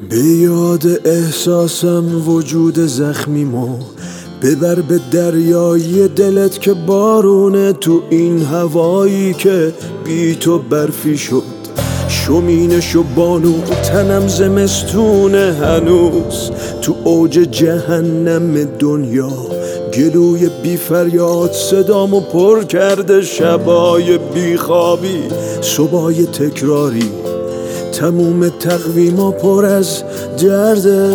به یاد احساسم وجود زخمیمو ببر به دریای دلت که بارونه تو این هوایی که بی تو برفی شد. شمینش و بانو تنم زمستونه هنوز تو اوج جهنم دنیا. گلوی بی فریاد صدامو پر کرده شبای بی خوابی صبحای تکراری. تموم تقویما پر از درده.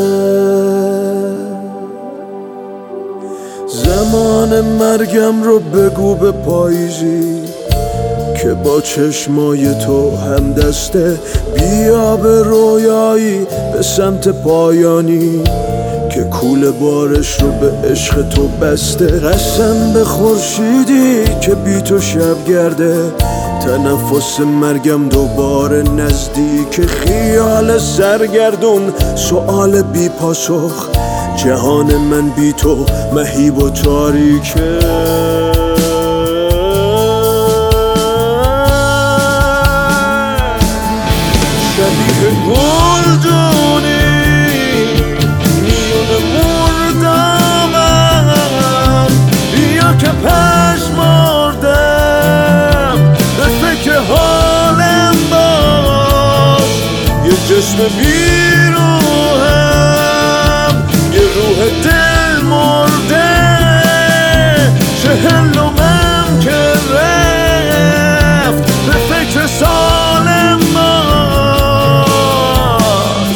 زمان مرگم رو بگو به پاییزی که با چشمای تو هم دسته. بیا به رویایی به سمت پایانی که کوله بارش رو به عشق تو بسته. قسم به خورشیدی که بی تو شب گرده. تنفس مرگم دوباره نزدیک. خیال سرگردون سؤال بی پاسخ. جهان من بی تو مهیب و تاریکه. شبیه گلدونی میون مردمم. بیا که پشمردم به فکر حالم باش. یه جسم بیروهم یه روح دل مرده. چهلمم که رفت به فکر سالم باش.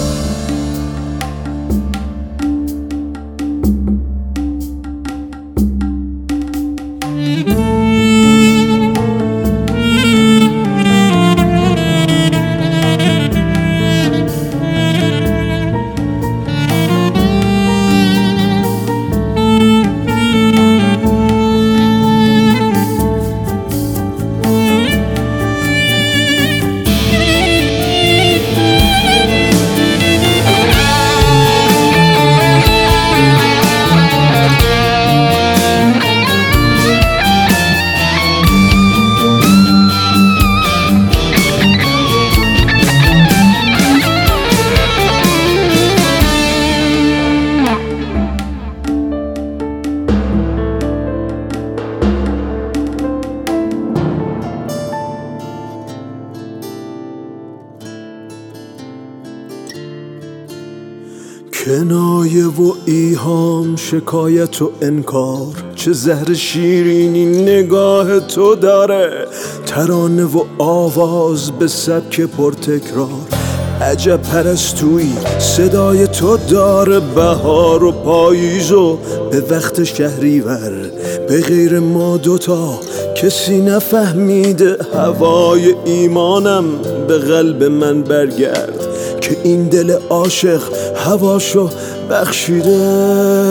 کنایه و ایهام شکایت و انکار. چه زهر شیرینی نگاه تو داره. ترانه و آواز به سبک پرتکرار. عجب پرستویی صدای تو داره. بهار و پاییز و به وقت شهریور. به غیر ما دوتا کسی نفهمیده. هوای ایمانم به قلب من برگرد که این دل عاشق هواشو بخشیده.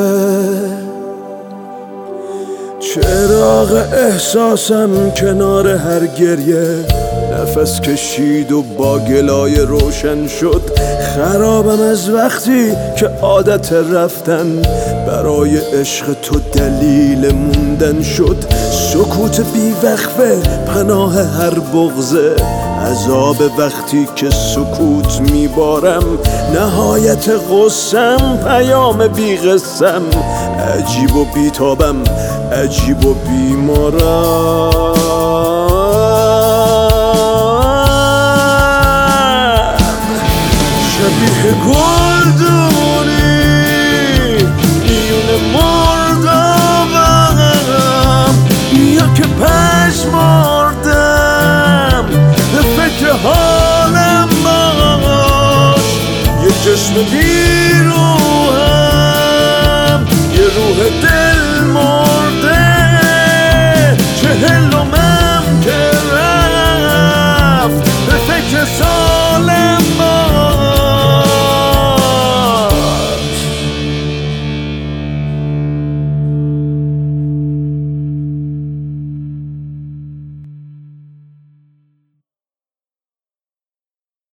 چراغ احساسم کنار هر گریه نفس کشید و با گلای روشن شد. خرابم از وقتی که عادت رفتن برای عشق تو دلیل موندن شد. سکوت بی وقفه پناه هر بغضه. عذاب وقتی که سکوت میبارم. نهایت غصم پیام بی قسم. عجیب و بیتابم عجیب و بیمارم. شبیه گلدونی میون مردمم. بیا که پشمردم به فکر حالم باش. یه جسم